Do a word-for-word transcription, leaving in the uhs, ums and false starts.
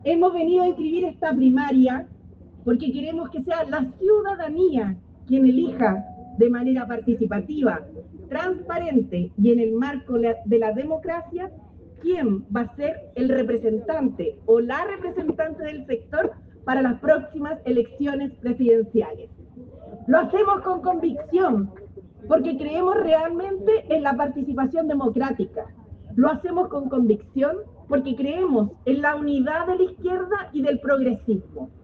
Hemos venido a inscribir esta primaria porque queremos que sea la ciudadanía quien elija de manera participativa, transparente y en el marco de la democracia quién va a ser el representante o la representante del sector para las próximas elecciones presidenciales. Lo hacemos con convicción, porque creemos realmente en la participación democrática. Lo hacemos con convicción porque creemos en la unidad de la izquierda y del progresismo.